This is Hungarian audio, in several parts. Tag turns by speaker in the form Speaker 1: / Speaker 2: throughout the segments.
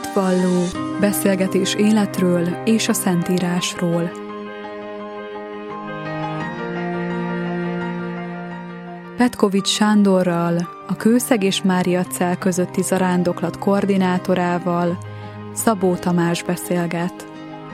Speaker 1: Hitvalló, beszélgetés életről és a Szentírásról. Petkovics Sándorral, a Kőszeg és Máriacell közötti zarándoklat koordinátorával Szabó Tamás beszélget.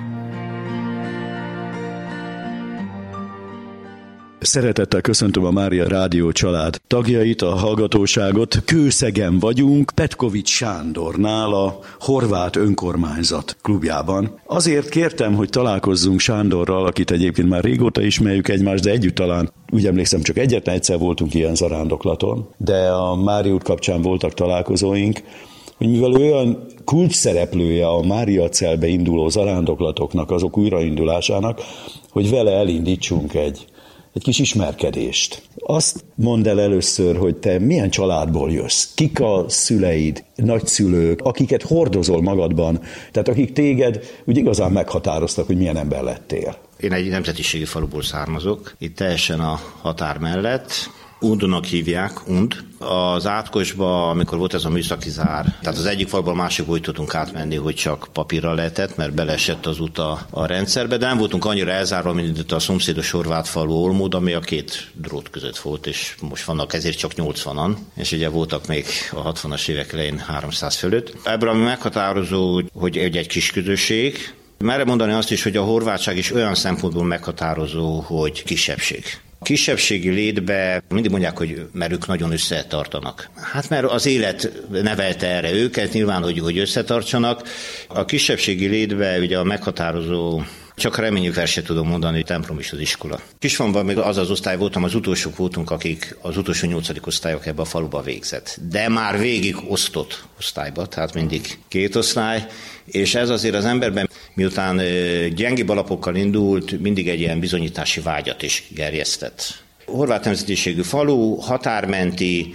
Speaker 2: Szeretettel köszöntöm a Mária Rádió család tagjait, a hallgatóságot. Kőszegen vagyunk, Petkovics Sándornál, a Horvát Önkormányzat klubjában. Azért kértem, hogy találkozzunk Sándorral, akit egyébként már régóta ismerjük egymást, de együtt talán, úgy emlékszem, csak egyetlen egyszer voltunk ilyen zarándoklaton, de a Mária út kapcsán voltak találkozóink, hogy mivel olyan kulcsszereplője a Máriacellbe induló zarándoklatoknak, azok újraindulásának, hogy vele elindítsunk egy kis ismerkedést. Azt mondd el először, hogy te milyen családból jössz, kik a szüleid, nagyszülők, akiket hordozol magadban, tehát akik téged úgy igazán meghatároztak, hogy milyen ember lettél.
Speaker 3: Én egy nemzetiségi faluból származok, itt teljesen a határ mellett. Undnak hívják, Und. Az Átkosba, amikor volt ez a műszaki zár, tehát az egyik faluból másikból úgy tudtunk átmenni, hogy csak papírra lehetett, mert beleesett az út a rendszerbe, de nem voltunk annyira elzárva, mint a szomszédos horvát falu Olmód, ami a két drót között volt, és most vannak ezért csak 80-an, és ugye voltak még a 60-as évek elején 300 fölött. Ebből ami meghatározó, hogy egy kis közösség. Merre mondani azt is, hogy a horvátság is olyan szempontból meghatározó, hogy kisebbség. A kisebbségi létbe mindig mondják, hogy mert ők nagyon összetartanak. Hát mert az élet nevelte erre őket, nyilván, hogy összetartsanak. A kisebbségi létbe ugye a meghatározó, csak reményük el sem tudom mondani, templom is az iskola. Kisfaluban még az osztály voltam, az utolsók voltunk, akik az utolsó 8. osztályok ebbe a faluba végzett. De már végig osztott osztályba, tehát mindig 2 osztály, és ez azért az emberben, miután gyengébb alapokkal indult, mindig egy ilyen bizonyítási vágyat is gerjesztett. Horvát nemzetiségű falu, határmenti,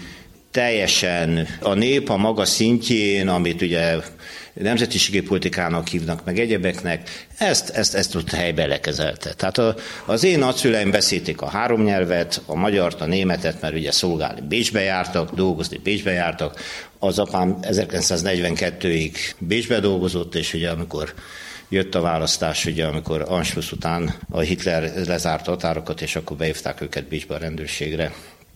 Speaker 3: teljesen a nép a maga szintjén, amit ugye nemzetiségi politikának hívnak, meg egyebeknek, ezt ott helyben lekezelte. Tehát az én nagyszüleim beszélték a 3 nyelvet, a magyart, a németet, mert ugye szolgálni Bécsbe jártak, dolgozni Bécsbe jártak. Az apám 1942-ig Bécsbe dolgozott, és ugye amikor jött a választás, ugye amikor Anschluss után a Hitler lezárt határokat, és akkor beívták őket Bécsbe a rendőrségre.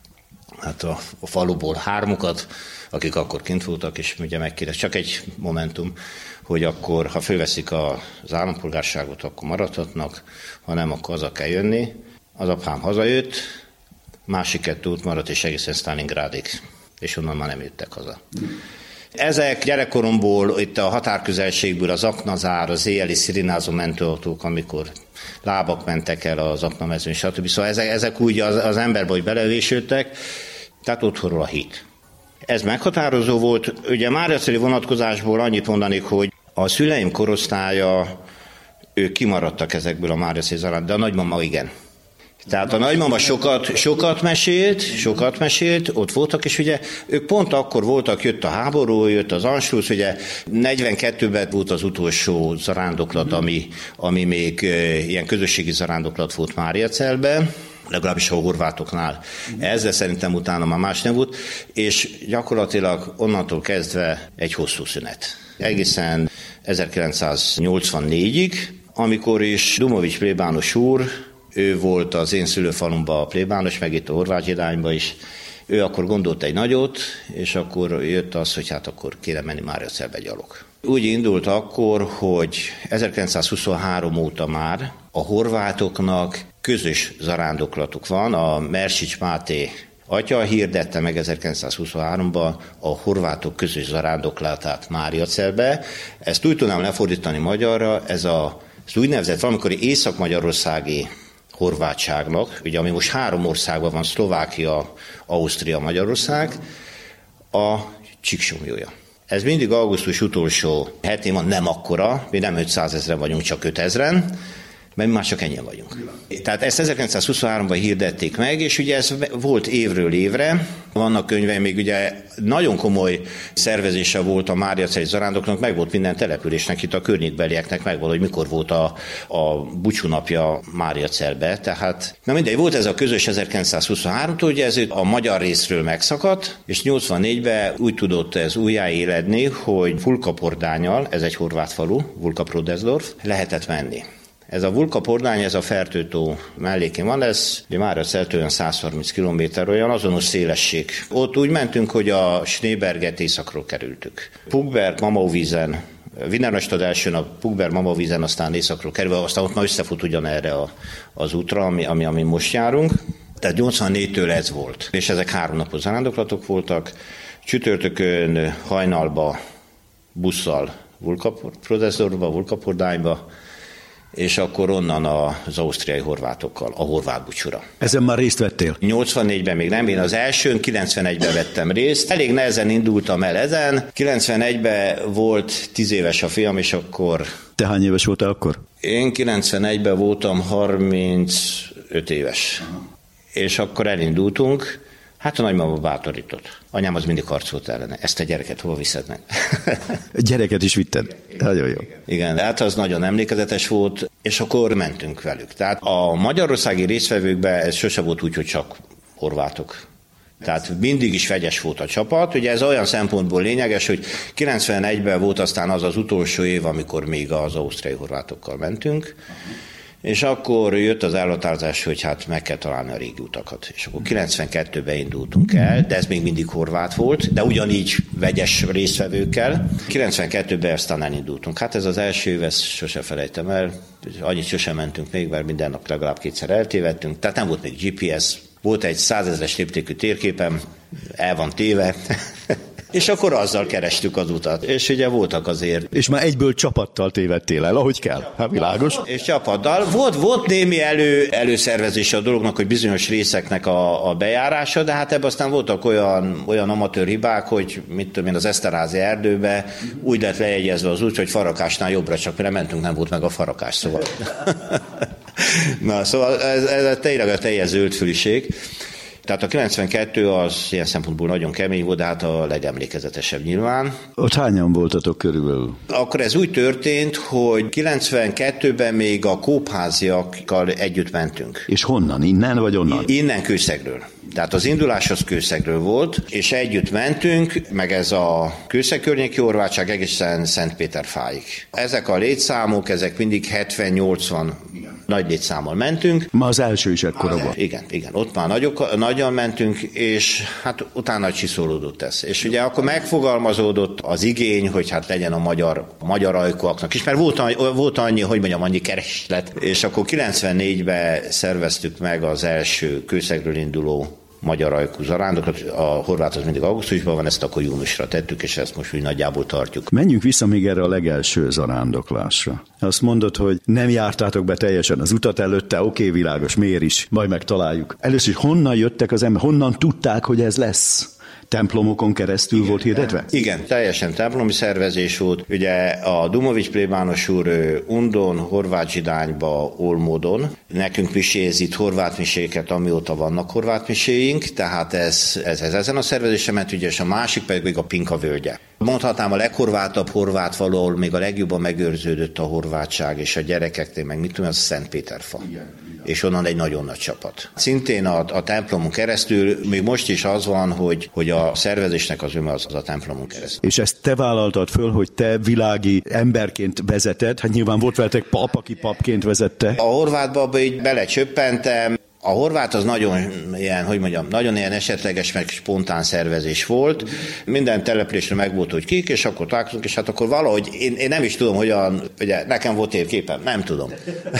Speaker 3: Hát a faluból 3-ukat, akik akkor kint voltak, és ugye megkérdez, csak egy momentum, hogy akkor, ha fölveszik az állampolgárságot, akkor maradhatnak, ha nem, akkor haza kell jönni. Az apám hazajött, másik 2 út maradt, és egészen Sztálingrádig, és onnan már nem jöttek haza. Ezek gyerekkoromból, itt a határközelségből az aknazár, az éjjeli szirénázó mentőautók, amikor lábak mentek el az aknamezőn, stb. Szóval ezek úgy az emberbe, hogy belevésültek, tehát otthonról a hit. Ez meghatározó volt. Ugye máriacelli vonatkozásból annyit mondanék, hogy a szüleim korosztálya, ők kimaradtak ezekből a máriacelli zarándoklatokból, de a nagymama igen. Tehát a nagymama sokat mesélt, ott voltak, és ugye ők pont akkor voltak, jött a háború, jött az Anschluss, ugye 42-ben volt az utolsó zarándoklat, ami még ilyen közösségi zarándoklat volt Máriacellben, legalábbis a horvátoknál. Ezzel szerintem utána már más nem volt, és gyakorlatilag onnantól kezdve egy hosszú szünet. Egészen 1984-ig, amikor is Dumovics plébános úr, ő volt az én szülőfalumban a plébános, meg itt a horvát irányba is. Ő akkor gondolt egy nagyot, és akkor jött az, hogy hát akkor kéne menni Máriacellbe gyalog. Úgy indult akkor, hogy 1923 óta már a horvátoknak közös zarándoklatuk van. A Mersics Máté atya hirdette meg 1923-ban a horvátok közös zarándoklatát Máriacellbe. Ezt úgy tudnám lefordítani magyarra, ez az úgynevezett valamikori észak-magyarországi horvátságnak, ugye ami most 3 országban van, Szlovákia, Ausztria, Magyarország, a csíksomjója. Ez mindig augusztus utolsó hetén van, nem akkora, mi nem 500 000 vagyunk, csak 5000, mert mi már csak ennyien vagyunk. Tehát ezt 1923-ban hirdették meg, és ugye ez volt évről évre. Vannak könyvei, még ugye nagyon komoly szervezése volt a máriaceli zarándoknak, meg volt minden településnek, itt a környékbelieknek megvan, hogy mikor volt a búcsúnapja Máriacelbe. Tehát, na mindegy, volt ez a közös 1923-tól, ugye ez a magyar részről megszakadt, és 84-ben úgy tudott ez újjáéledni, hogy Vulkapordányal, ez egy horvát falu, Vulkaprodesdorf, lehetett menni. Ez a Vulkapordány, ez a Fertőtó mellékén van, ez Máriaceltől olyan 130 kilométer, olyan azonos szélesség. Ott úgy mentünk, hogy a Schneeberget északról kerültük. Puckberg, Mamauvízen, Wienerstadt első nap, Puckberg, Mamauvízen, aztán északról kerülve, aztán ott már összefut ugyanerre az útra, ami most járunk. Tehát 84-től ez volt. És ezek 3 napos zarándoklatok voltak. Csütörtökön hajnalba busszal Vulkaprodesdorfba, Vulkapordányba, és akkor onnan az ausztriai horvátokkal, a horvát búcsúra.
Speaker 2: Ezen már részt vettél?
Speaker 3: 84-ben még nem, én az elsőn, 91-ben vettem részt. Elég nehezen indultam el ezen. 91-ben volt 10 éves a fiam, és akkor...
Speaker 2: Te hány éves voltál akkor?
Speaker 3: Én 91-ben voltam 35 éves. És akkor elindultunk. Hát a nagymama bátorított. Anyám az mindig harcolt ellene. Ezt a gyereket hova viszed meg?
Speaker 2: Gyereket is vitted? Nagyon jó.
Speaker 3: Igen, de hát az nagyon emlékezetes volt, és akkor mentünk velük. Tehát a magyarországi résztvevőkben ez sose volt úgy, hogy csak horvátok. Tehát mindig is vegyes volt a csapat. Ugye ez olyan szempontból lényeges, hogy 91-ben volt aztán az utolsó év, amikor még az ausztriai horvátokkal mentünk, és akkor jött az elhatározás, hogy hát meg kell találni a régi utakat. És akkor 92-ben indultunk el, de ez még mindig horvát volt, de ugyanígy vegyes résztvevőkkel. 92-ben aztán elindultunk. Hát ez az első év, ezt sose felejtem el. Annyit sosem mentünk még, mert minden nap legalább 2-szer eltévedtünk. Tehát nem volt még GPS. Volt egy 100 000-es léptékű térképem, el van téve. És akkor azzal kerestük az utat. És ugye voltak azért...
Speaker 2: És már egyből csapattal tévedtél el, ahogy kell. Hát világos.
Speaker 3: És csapattal. Volt némi előszervezése a dolognak, hogy bizonyos részeknek a bejárása, de hát ebben aztán voltak olyan amatőr hibák, hogy mit tudom én, az Eszterházy erdőbe úgy lett lejegyezve az út, hogy Farakásnál jobbra, csak mire mentünk, nem volt meg a Farakás, szóval... Na, szóval ez tényleg a teljes zöldfüliség. Tehát a 92 az ilyen szempontból nagyon kemény volt, de hát a legemlékezetesebb nyilván.
Speaker 2: Ott hányan voltatok körülbelül?
Speaker 3: Akkor ez úgy történt, hogy 92-ben még a kópháziakkal együtt mentünk.
Speaker 2: És honnan? Innen vagy onnan?
Speaker 3: Innen Kőszegről. Tehát az indulás az Kőszegről volt, és együtt mentünk, meg ez a Kőszeg környéki horvátság egészen Szentpéterfáig. Ezek a létszámok, ezek mindig 70-80 nagy létszámmal mentünk.
Speaker 2: Ma az első is ekkora volt.
Speaker 3: Igen, ott már nagyon mentünk, és hát utána csiszolódott ez. És ugye akkor megfogalmazódott az igény, hogy hát legyen a magyar ajkúaknak is, mert volt annyi, hogy mondjam, annyi kereslet. És akkor 94-ben szerveztük meg az első Kőszegről induló magyar ajkú zarándokat, a horvát az mindig augusztusban van, ezt akkor júniusra tettük, és ezt most úgy nagyjából tartjuk.
Speaker 2: Menjünk vissza még erre a legelső zarándoklásra. Azt mondod, hogy nem jártátok be teljesen az utat előtte, oké, világos, miért is, majd megtaláljuk. Először is honnan jöttek az emberek, honnan tudták, hogy ez lesz? Templomokon keresztül volt hirdetve?
Speaker 3: Igen, teljesen templomi szervezés volt. Ugye a Dumovics plébános úr Undon, Horvát Zsidányba, Olmodon. Nekünk miséz itt horvát miséket, amióta vannak horvát miséink, tehát ez ezen a szervezésen ment, ugye, és a másik pedig még a Pinka völgye. Mondhatnám a leghorvátabb horvát falu, ahol még a legjobban megőrződött a horvátság, és a gyerekeknél meg mit tudom, az Szentpéterfa. És onnan egy nagyon nagy csapat. Szintén a templomon keresztül, még most is az van, hogy a szervezésnek az öme az a templomon keresztül.
Speaker 2: És ezt te vállaltad föl, hogy te világi emberként vezeted? Hát nyilván volt veletek pap, aki papként vezette.
Speaker 3: A horvátba így belecsöppentem. A horvát az nagyon nagyon ilyen esetleges, meg spontán szervezés volt. Minden településre megvolt, hogy kik, és akkor találkozunk, és hát akkor valahogy, én nem is tudom, hogyan, ugye nekem volt térképem, nem tudom.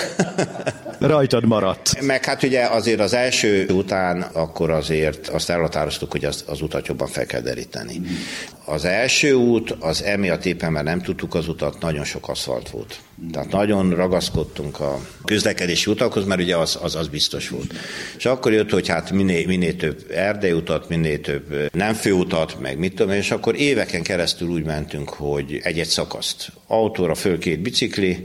Speaker 2: Rajtad maradt.
Speaker 3: Meg hát ugye azért az első után akkor azért azt elhatároztuk, hogy az utat jobban fel kell deríteni. Az első út, az emiatt éppen, mert nem tudtuk az utat, nagyon sok aszfalt volt. Tehát nagyon ragaszkodtunk a közlekedési utakhoz, mert ugye az biztos volt. És akkor jött, hogy hát minél több erdeiutat, minél több nem főutat, meg mit tudom, és akkor éveken keresztül úgy mentünk, hogy egy-egy szakaszt. Autóra föl 2 bicikli,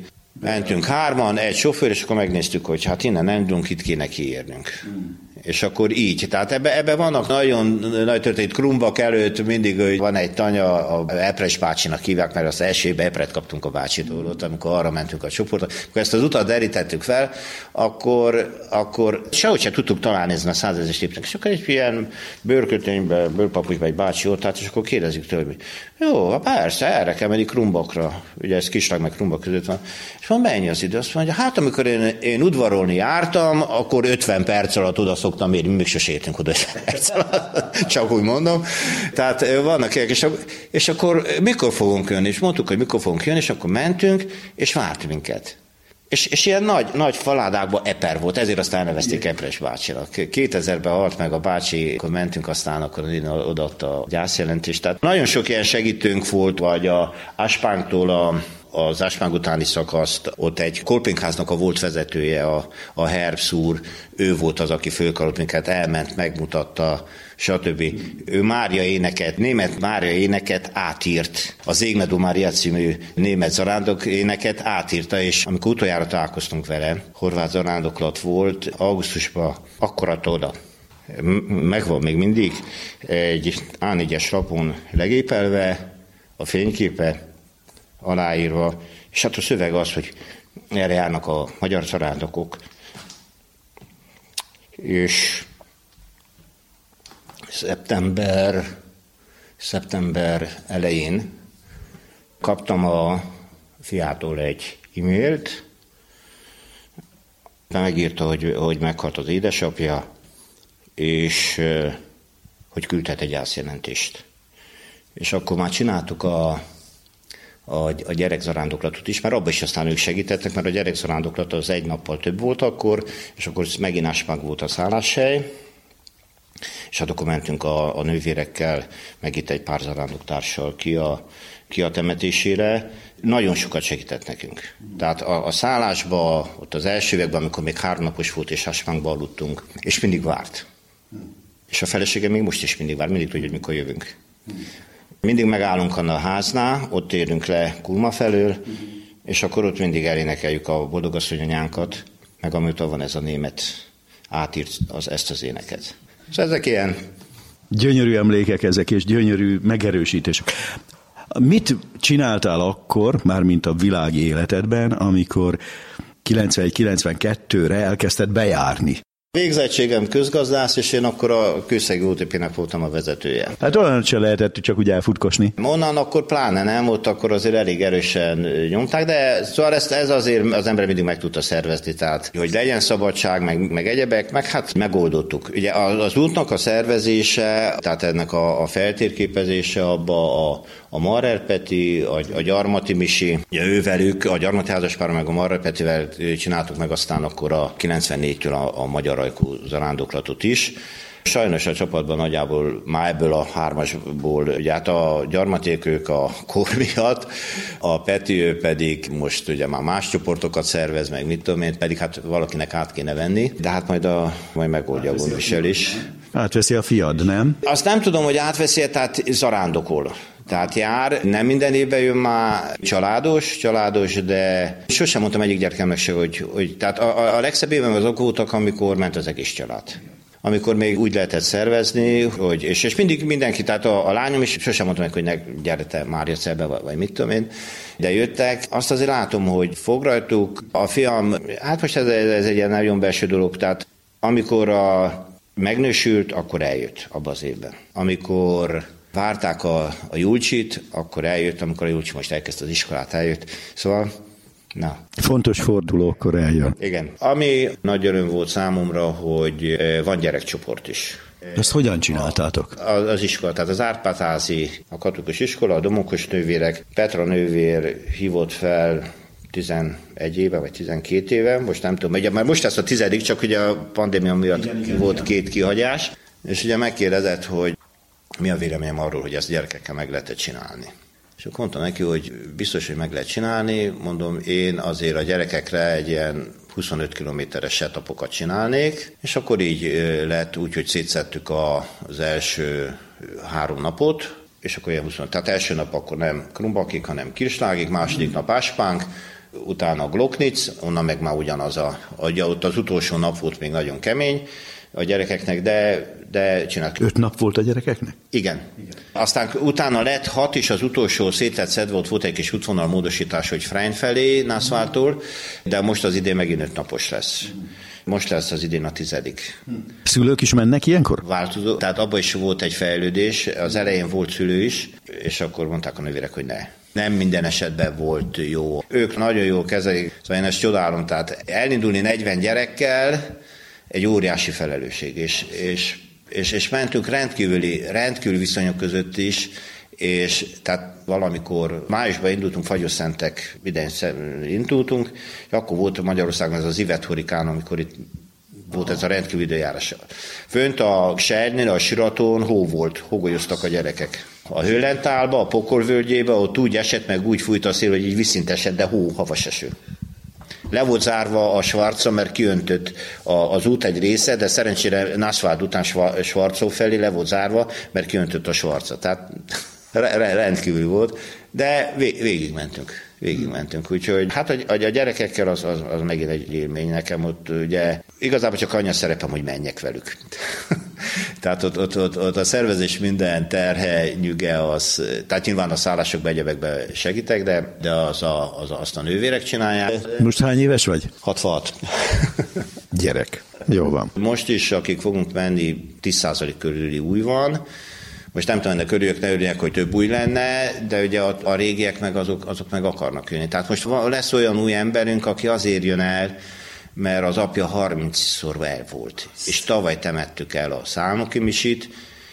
Speaker 3: Mentünk 3-an, egy sofőr, és akkor megnéztük, hogy hát innen nem tudunk, itt kéne kiérnünk. És akkor így. Tehát ebbe vannak nagyon nagy történet. Krumbak előtt mindig hogy van egy tanya, a Epres bácsinak hívják, mert az első évben Epret kaptunk a bácsitól ott, amikor arra mentünk a csoportra. Akkor ezt az utat derítettük fel, akkor sehogy sem tudtuk találni ezen a 100 000-es léptek. És akkor egy ilyen bőrkötényben, bőrpapucsban egy bácsi ott állt, és akkor kérdezik tőle, hogy jó, persze, erre kell menni Krumbakra. Ugye ez Kislag meg Krumbak között van. És mondom, mennyi az idő? Azt mondja, hát amikor én udvarolni jártam, akkor 50 perc alatt oda szoktam érni, mi még sose értünk oda 50 perc alatt, csak úgy mondom. Tehát vannak ilyenek, és akkor mikor fogunk jönni? És mondtuk, hogy mikor fogunk jönni, és akkor mentünk, és várt minket. És ilyen nagy faládákban Eper volt, ezért aztán elnevezték Epres bácsinak. 2000-ben halt meg a bácsi, akkor mentünk, aztán akkor odaadta a gyászjelentést. Tehát nagyon sok ilyen segítőnk volt, vagy a Aspánktól az Aspáng utáni szakaszt, ott egy kolpingháznak a volt vezetője, a Herbs úr, ő volt az, aki fölkapott minket, elment, megmutatta, stb. Ő német Mária éneket átírt. Az Égmedó Mária című német zarándok éneket átírta, és amikor utoljára találkoztunk vele, horvát zarándoklat volt, augusztusban, akkor adta oda. Megvan még mindig, egy A4-es lapon legépelve, a fényképe, aláírva, és hát a szöveg az, hogy erre járnak a magyar zarándokok, és szeptember elején kaptam a fiától egy e-mailt, megírta, hogy meghalt az édesapja, és hogy küldhet egy gyászjelentést. És akkor már csináltuk a gyerekzarándoklatot is, mert abban is aztán ők segítettek, mert a gyerekzarándoklat az egy nappal több volt akkor, és akkor megint Aspang volt a szálláshely, és hát akkor mentünk a nővérekkel, meg itt egy pár zarándoktársal ki a temetésére. Nagyon sokat segített nekünk. Tehát a szállásban, ott az első években, amikor még 3 napos volt, és Aspangba aludtunk, és mindig várt. És a feleségem még most is mindig vár, mindig tudja, hogy mikor jövünk. Mindig megállunk a háznál, ott érünk le Kulma felől, és akkor ott mindig elénekeljük a Boldogasszony anyánkat, meg amióta van ez a német átírt ezt az éneket. Szóval ezek ilyen...
Speaker 2: Gyönyörű emlékek ezek, és gyönyörű megerősítések. Mit csináltál akkor, mármint a világi életedben, amikor 91-92-re elkezdted bejárni?
Speaker 3: Végzettségem közgazdász, és én akkor a Kőszegi OTP-nek voltam a vezetője.
Speaker 2: Hát olyan sem lehetett csak úgy elfutkosni.
Speaker 3: Onnan akkor pláne nem, ott akkor azért elég erősen nyomták, de szóval ez azért az ember mindig meg tudta szervezni, tehát hogy legyen szabadság, meg egyebek, meg hát megoldottuk. Ugye az útnak a szervezése, tehát ennek a feltérképezése, abba a Marrer Peti, a Gyarmati Misi, ővelük, a Gyarmati házaspár meg a Marrer Petivel csináltuk meg aztán akkor a 94-től a Magyar Ajkú zarándoklatot is. Sajnos a csapatban nagyjából már ebből a 3-asból, ugye hát a Gyarmaték ők a kor miatt, a Peti ő pedig most ugye már más csoportokat szervez, meg mit tudom én, pedig hát valakinek át kéne venni, de hát majd megoldja a gondviselés.
Speaker 2: Átveszi a fiad, nem?
Speaker 3: Azt nem tudom, hogy átveszi, tehát zarándokol. Tehát jár, nem minden évben jön már családos, de sosem mondtam egyik gyerekemnek se, hogy tehát a legszebb évem azok voltak, amikor ment az egész család. Amikor még úgy lehetett szervezni, hogy, és mindig mindenki, tehát a lányom is, sosem mondtam meg, hogy gyere te Máriacelbe, vagy mit tudom én, de jöttek. Azt azért látom, hogy fog rajtuk. A fiam, hát most ez egy ilyen nagyon belső dolog, tehát amikor megnősült, akkor eljött abba az évben. Amikor várták a Julcsit, akkor eljött, amikor a Julcsi most elkezdte az iskolát, eljött. Szóval, na.
Speaker 2: Fontos fordulókkor eljön.
Speaker 3: Igen. Ami nagy öröm volt számomra, hogy van gyerekcsoport is.
Speaker 2: Ezt hogyan csináltátok?
Speaker 3: Az iskola, tehát az Árpád-házi, a katolikus iskola, a Domokos nővérek, Petra nővér hívott fel 11 éve, vagy 12 éve, most nem tudom, ugye már most lesz a 10., csak ugye a pandémia miatt volt 2 kihagyás, és ugye megkérdezett, hogy mi a véleményem arról, hogy ezt gyerekekkel meg lehet csinálni. És akkor mondtam neki, hogy biztos, hogy meg lehet csinálni, mondom, én azért a gyerekekre egy ilyen 25 kilométeres setapokat csinálnék, és akkor így lett úgy, hogy szétszedtük az első 3 napot, és akkor ilyen 25. Tehát első nap akkor nem Krumbakig, hanem Kirslágig, második nap Aspang, utána Gloknitz, onnan meg már ugyanaz ugye ott az utolsó nap volt még nagyon kemény a gyerekeknek, de csináltuk.
Speaker 2: 5 nap volt a gyerekeknek?
Speaker 3: Igen. Aztán utána lett 6, és az utolsó szét lett szedve, volt egy kis útvonal módosítás, hogy Frein felé, Nászvártól, de most az idén megint 5 napos lesz. Most lesz az idén a 10.
Speaker 2: Szülők is mennek ilyenkor?
Speaker 3: Változó, tehát abban is volt egy fejlődés, az elején volt szülő is, és akkor mondták a nővérek, hogy ne. Nem minden esetben volt jó. Ők nagyon jól kezelik, szóval én ezt csodálom, tehát elindulni 40 gyerekkel egy óriási felelősség, és mentünk rendkívül viszonyok között is, és tehát valamikor májusban indultunk, Fagyoszentek idején indultunk, és akkor volt Magyarországon ez az Ivet hurikán, amikor itt volt ez a rendkívül időjárás. Fönt a Sejrnél, a Siraton hó volt, hógolyoztak a gyerekek. A Höllentálba, a Pokolvölgyébe, ott úgy esett, meg úgy fújt a szél, hogy így viszint esett, de havas eső. Le volt zárva a Schwarza, mert kiöntött az út egy része, de szerencsére Nászvárd után Schwarzó felé le volt zárva, mert kiöntött a Schwarza. Tehát rendkívül volt, de végigmentünk. Úgyhogy hát a gyerekekkel az megint egy élmény nekem ott, ugye igazából csak annyi a szerepem, hogy menjek velük. Tehát ott a szervezés minden terhe, nyüge, tehát nyilván a szállásokban, egyebekben segítek, de azt a nővérek csinálják.
Speaker 2: Most hány éves vagy?
Speaker 3: 66.
Speaker 2: Gyerek. Jó van.
Speaker 3: Most is, akik fogunk menni, 10% körüli új van. Most nem tudom, ennek örüljök, ne örüljek, hogy több új lenne, de ugye a régiek meg azok meg akarnak jönni. Tehát most lesz olyan új emberünk, aki azért jön el, mert az apja 30-szor el volt. És tavaly temettük el a Szálnoki Misit,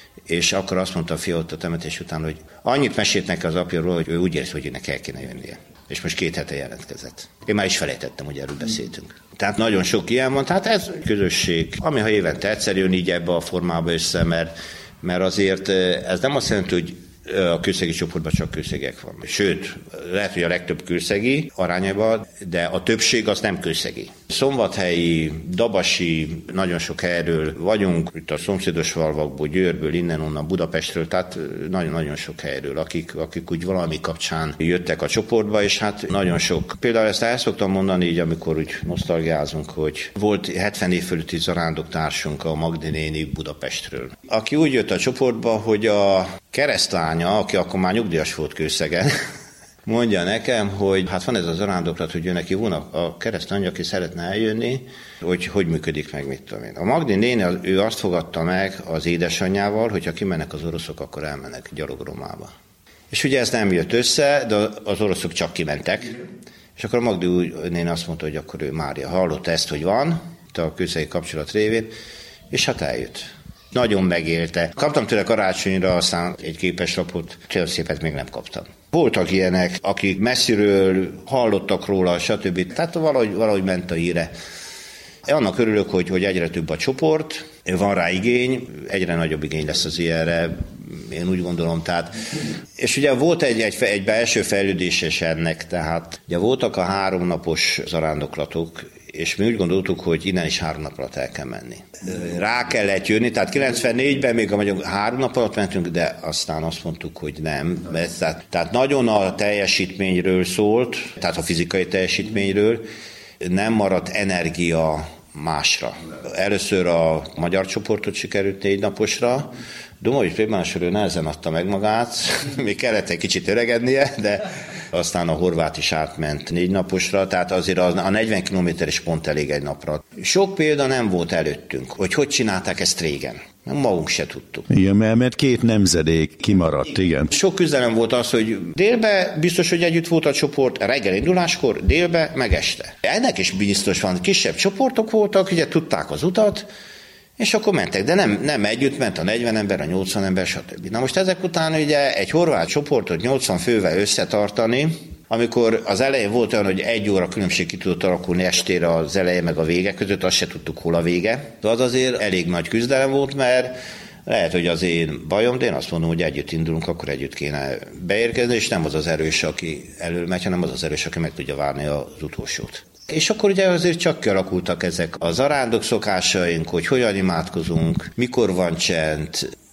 Speaker 3: és akkor azt mondta a fia ott a temetés után, hogy annyit mesélt neki az apjáról, hogy ő úgy érzi, hogy neki el kéne jönnie. És most 2 hete jelentkezett. Én már is felejtettem, hogy erről beszéltünk. Tehát nagyon sok ilyen van, tehát ez közösség, ami ha évente egyszer jön így ebbe a formába össze, mert azért ez nem azt jelenti, hogy a kőszegi csoportban csak kőszegek van. Sőt, lehet, hogy a legtöbb kőszegi arányában, de a többség az nem kőszegi. Szombathelyi, dabasi, nagyon sok helyről vagyunk, itt a szomszédos falvakból, Győrből, innen-onnan, Budapestről, tehát nagyon-nagyon sok helyről, akik úgy valami kapcsán jöttek a csoportba, és hát nagyon sok. Például ezt el szoktam mondani így, amikor úgy nosztalgiázunk, hogy volt 70 év fölötti zarándoktársunk a Magdi néni Budapestről, aki úgy jött a csoportba, hogy a keresztlánya, aki akkor már nyugdíjas volt Kőszegen, mondja nekem, hogy hát van ez az zarándoklat, hogy ő neki volna a keresztanyja, aki szeretne eljönni, hogy működik meg, mit tudom én. A Magdi néni, ő azt fogadta meg az édesanyjával, hogy ha kimennek az oroszok, akkor elmennek gyalogromába. És ugye ez nem jött össze, de az oroszok csak kimentek, és akkor a Magdi néni azt mondta, hogy akkor ő Mária hallotta ezt, hogy van, a kőszegi kapcsolat révén, és hát eljött. Nagyon megélte. Kaptam tőle karácsonyra aztán egy képeslapot, olyan szépet még nem kaptam. Voltak ilyenek, akik messziről hallottak róla, stb. Tehát valahogy ment a híre. Annak örülök, hogy egyre több a csoport, van rá igény, egyre nagyobb igény lesz az ilyenre, én úgy gondolom. Tehát. És ugye volt egy belső fejlődéses ennek, tehát ugye voltak a 3 napos zarándoklatok, és mi úgy gondoltuk, hogy innen is 3 nap alatt el kell menni. Rá kellett jönni, tehát 94-ben még 3 nap alatt mentünk, de aztán azt mondtuk, hogy nem. Tehát nagyon a teljesítményről szólt, tehát a fizikai teljesítményről, nem maradt energia másra. Először a magyar csoportot sikerült 4 naposra, Domovics plébános ő nehezen adta meg magát, még kellett egy kicsit öregednie, de aztán a horvát is átment 4 naposra, tehát azért a 40 kilométeres pont elég egy napra. Sok példa nem volt előttünk, hogy csinálták ezt régen. Magunk se tudtuk.
Speaker 2: Igen, mert 2 nemzedék kimaradt, igen.
Speaker 3: Sok küzdelem volt az, hogy délbe biztos, hogy együtt volt a csoport, reggel induláskor, délbe, meg este. Ennek is biztos van, kisebb csoportok voltak, ugye tudták az utat, és akkor mentek, de nem együtt ment a 40 ember, a 80 ember, stb. Na most ezek után ugye egy horvát csoportot 80 fővel összetartani, amikor az elején volt olyan, hogy 1 óra különbség ki tudott alakulni estére az eleje meg a vége között, azt se tudtuk, hol a vége. De az azért elég nagy küzdelem volt, mert lehet, hogy az én bajom, de én azt mondom, hogy együtt indulunk, akkor együtt kéne beérkezni, és nem az az erős, aki elől megy, hanem az az erős, aki meg tudja várni az utolsót. És akkor ugye azért csak kialakultak ezek a zarándok szokásaink, hogy hogyan imádkozunk, mikor van csend,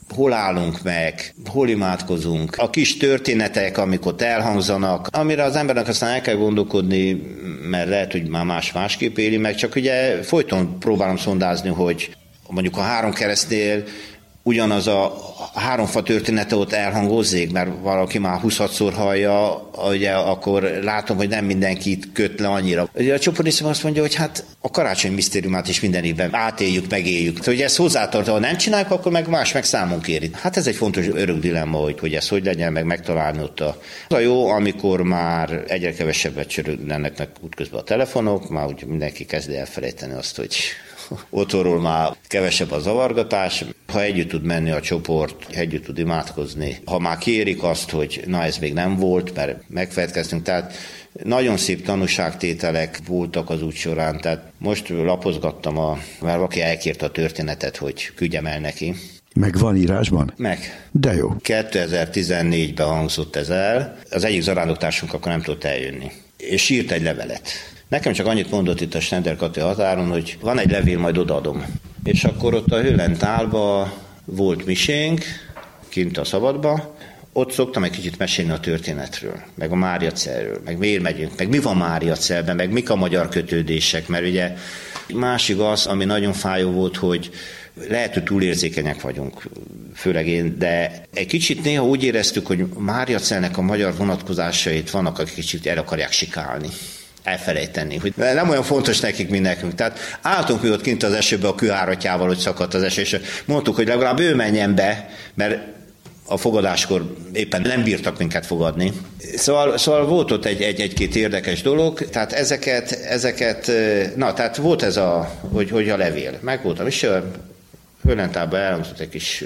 Speaker 3: hol állunk meg, hol imádkozunk, a kis történetek, amik ott elhangzanak, amire az embernek aztán el kell gondolkodni, mert lehet, hogy már másképp éli meg, csak ugye folyton próbálom szondázni, hogy mondjuk a 3 keresztnél ugyanaz a 3 fa története ott elhangozzék, mert valaki már 26-szor hallja, ugye akkor látom, hogy nem mindenkit köt le annyira. Ugye a csoportisztom azt mondja, hogy hát a karácsony misztériumát is minden évben átéljük, megéljük. Hogy ezt hozzátartva, ha nem csináljuk, akkor meg más meg számon kéri. Hát ez egy fontos örök dilemma, hogy ez hogy legyen, meg megtalálni ott az a jó, amikor már egyre kevesebbet csörögnek meg útközben a telefonok, már úgy mindenki kezdi elfelejteni azt, hogy otthonról már kevesebb a zavargatás, ha együtt tud menni a csoport, együtt tud imádkozni. Ha már kérik azt, hogy na ez még nem volt, mert megfeledkeztünk, tehát nagyon szép tanúságtételek voltak az út során, tehát most lapozgattam, mert valaki elkérte a történetet, hogy küldjem el neki.
Speaker 2: Meg van írásban?
Speaker 3: Meg.
Speaker 2: De jó.
Speaker 3: 2014-ben hangzott ez el, az egyik zarándoktársunk akkor nem tudott eljönni, és írt egy levelet. Nekem csak annyit mondott itt a Stender-Kati határon, hogy van egy levél, majd odaadom. És akkor ott a Hőlentálban volt misénk, kint a szabadba, ott szoktam egy kicsit mesélni a történetről, meg a Máriacelről, meg miért megyünk, meg mi van Máriacelben, meg mik a magyar kötődések, mert ugye másik az, ami nagyon fájó volt, hogy lehet, hogy túlérzékenyek vagyunk, főleg én, de egy kicsit néha úgy éreztük, hogy Máriacelnek a magyar vonatkozásait vannak, akik kicsit el akarják sikálni, elfelejteni, hogy nem olyan fontos nekik, mint nekünk. Tehát álltunk mi ott kint az esőbe a kőáratjával, hogy szakadt az eső, és mondtuk, hogy legalább ő menjen be, mert a fogadáskor éppen nem bírtak minket fogadni. Szóval volt ott egy-két érdekes dolog, tehát ezeket, na, tehát volt ez hogy a levél. Meg voltam is, Hőlentálban elhangzott egy kis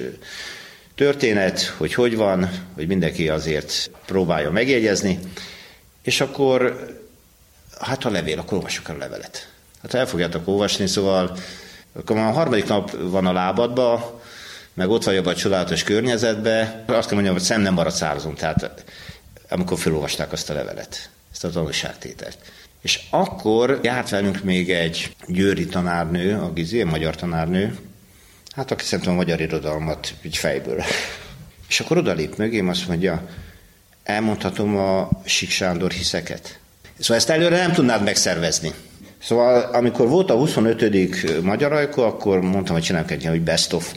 Speaker 3: történet, hogy van, hogy mindenki azért próbálja megjegyezni, és akkor hát a levél, akkor olvassuk el a levelet. Hát el fogjátok olvasni, szóval akkor már a 3. nap van a lábadba, meg ott vagy abban a csodálatos környezetben, azt kell mondjam, hogy szem nem maradt szárazon, tehát amikor felolvasták azt a levelet, ezt a tanúságtételt. És akkor járt velünk még egy győri tanárnő, a Gizi, a magyar tanárnő, hát aki szerintem a magyar irodalmat így fejből. És akkor odalép mögém, azt mondja, elmondhatom a Sík Sándor hiszeket. Szóval ezt előre nem tudnád megszervezni. Szóval amikor volt a 25. Magyar Ajkó, akkor mondtam, hogy csinálunk egy hogy best of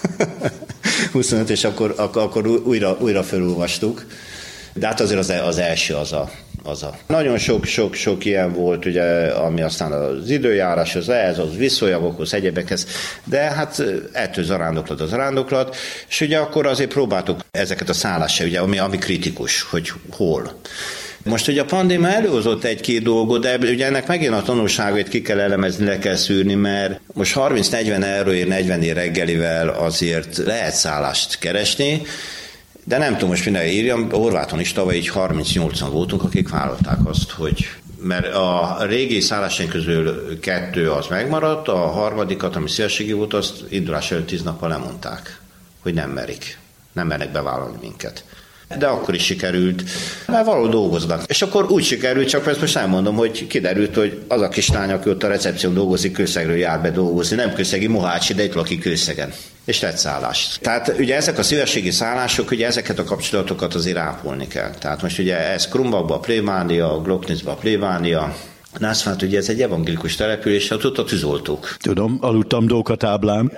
Speaker 3: 25, és akkor újra felolvastuk. De hát azért az első az a. Nagyon sok ilyen volt, ugye, ami aztán az időjáráshoz, az visszójavokhoz, egyebekhez, de hát ettől zarándoklat, és ugye akkor azért próbáltuk ezeket a szállással, ugye, ami kritikus, hogy hol. Most ugye a pandémia előhozott 1-2 dolgot, de ugye ennek megint a tanulságait ki kell elemezni, le kell szűrni, mert most 30-40 euróért, 40 reggelivel azért lehet szállást keresni, de nem tudom, most mindenki írjam, Horváton is tavaly így 38-an voltunk, akik vállalták azt, hogy mert a régi szállásaink közül 2 az megmaradt, a harmadikat, ami szélségi volt, azt indulás előtt 10 nappal lemondták, hogy nem mernek bevállalni minket. De akkor is sikerült, mert valahol dolgoznak. És akkor úgy sikerült, csak ezt most nem mondom, hogy kiderült, hogy az a kislány, aki ott a recepción dolgozik, Kőszegről jár be dolgozni, nem kőszegi Mohácsi, de itt lakik Kőszegen. És lett szállás. Tehát ugye ezek a szívességi szállások, ugye ezeket a kapcsolatokat azért ápolni kell. Tehát most ugye ez Krumbachba a plébánia, Gloknicba a plébánia, Nászfát, ugye ez egy evangélikus település, ott a tűzoltók.
Speaker 2: Tudom, aludtam Dókatáblán.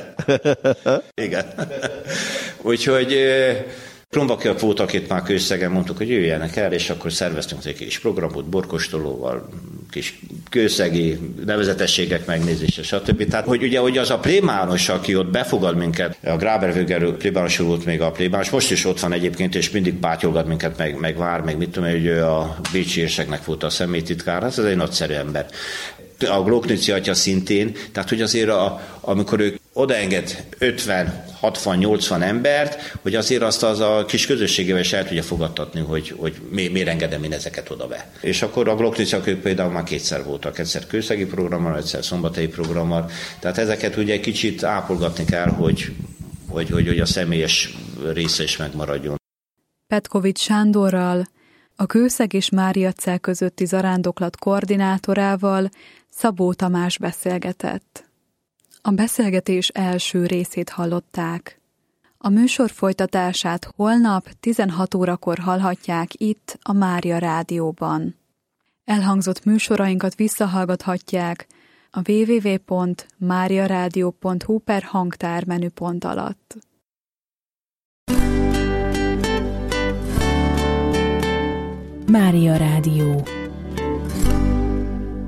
Speaker 3: Igen. Úgyhogy Krumbachiak voltak itt már Kőszegen, mondtuk, hogy jöjjenek el, és akkor szerveztünk egy kis programot borkostolóval, kis kőszegi nevezetességek megnézése, stb. Tehát, hogy ugye hogy az a plébános, aki ott befogad minket, a Grábervöger plébános volt még a plébános, most is ott van egyébként, és mindig pátyolgat minket, meg vár, meg mit tudom, hogy a bécsi érseknek volt a személytitkár, ez egy nagyszerű ember. A Gloknici atya szintén, tehát hogy azért amikor ők odaenged 50, 60, 80 embert, hogy azért azt az a kis közösségével is el tudja fogadtatni, hogy miért engedem én ezeket oda be. És akkor a Glokniciak ők például már 2-szer voltak, egyszer kőszegi programmal, egyszer szombathelyi programmal, tehát ezeket ugye egy kicsit ápolgatni kell, hogy a személyes része is megmaradjon.
Speaker 1: Petkovics Sándorral, a Kőszeg és Máriacell közötti zarándoklat koordinátorával Szabó Tamás beszélgetett. A beszélgetés első részét hallották. A műsor folytatását holnap 16 órakor hallhatják itt a Mária Rádióban. Elhangzott műsorainkat visszahallgathatják a www.mariaradio.hu/hangtár menüpont alatt.
Speaker 4: Mária Rádió.